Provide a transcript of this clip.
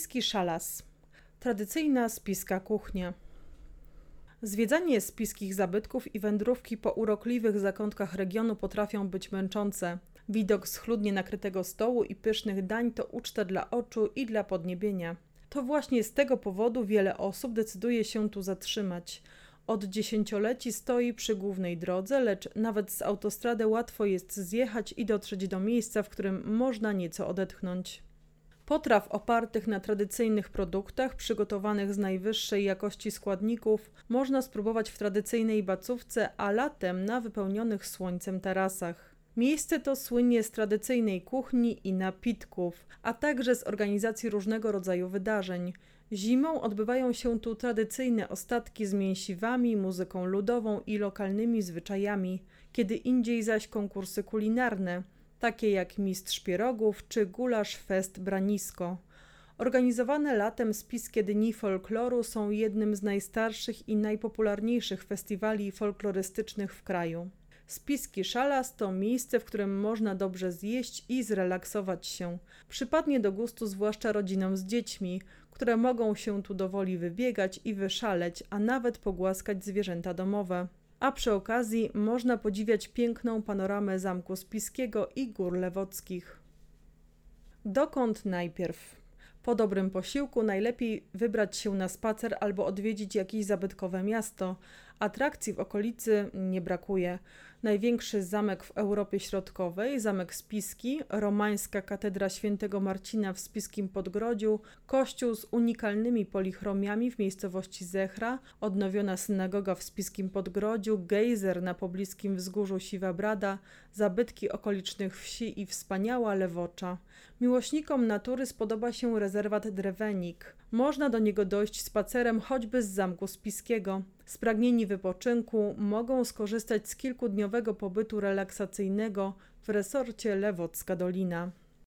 Spiski Szalas. Tradycyjna spiska kuchnia. Zwiedzanie spiskich zabytków i wędrówki po urokliwych zakątkach regionu potrafią być męczące. Widok schludnie nakrytego stołu i pysznych dań to uczta dla oczu i dla podniebienia. To właśnie z tego powodu wiele osób decyduje się tu zatrzymać. Od dziesięcioleci stoi przy głównej drodze, lecz nawet z autostrady łatwo jest zjechać i dotrzeć do miejsca, w którym można nieco odetchnąć. Potraw opartych na tradycyjnych produktach, przygotowanych z najwyższej jakości składników, można spróbować w tradycyjnej bacówce, a latem na wypełnionych słońcem tarasach. Miejsce to słynie z tradycyjnej kuchni i napitków, a także z organizacji różnego rodzaju wydarzeń. Zimą odbywają się tu tradycyjne ostatki z mięsiwami, muzyką ludową i lokalnymi zwyczajami, kiedy indziej zaś konkursy kulinarne, takie jak Mistrz Pierogów czy Gulasz Fest Branisko. Organizowane latem spiskie dni folkloru są jednym z najstarszych i najpopularniejszych festiwali folklorystycznych w kraju. Spiski Szalas to miejsce, w którym można dobrze zjeść i zrelaksować się. Przypadnie do gustu zwłaszcza rodzinom z dziećmi, które mogą się tu dowoli wybiegać i wyszaleć, a nawet pogłaskać zwierzęta domowe. A przy okazji można podziwiać piękną panoramę Zamku Spiskiego i Gór Lewockich. Dokąd najpierw? Po dobrym posiłku najlepiej wybrać się na spacer albo odwiedzić jakieś zabytkowe miasto. Atrakcji w okolicy nie brakuje. Największy zamek w Europie Środkowej, Zamek Spiski, romańska katedra Świętego Marcina w Spiskim Podgrodziu, kościół z unikalnymi polichromiami w miejscowości Zechra, odnowiona synagoga w Spiskim Podgrodziu, gejzer na pobliskim wzgórzu Siwa Brada, zabytki okolicznych wsi i wspaniała Lewocza. Miłośnikom natury spodoba się rezerwat Drewenik. Można do niego dojść spacerem choćby z Zamku Spiskiego. Spragnieni wypoczynku mogą skorzystać z kilkudniowego pobytu relaksacyjnego w resorcie Lewocka Dolina.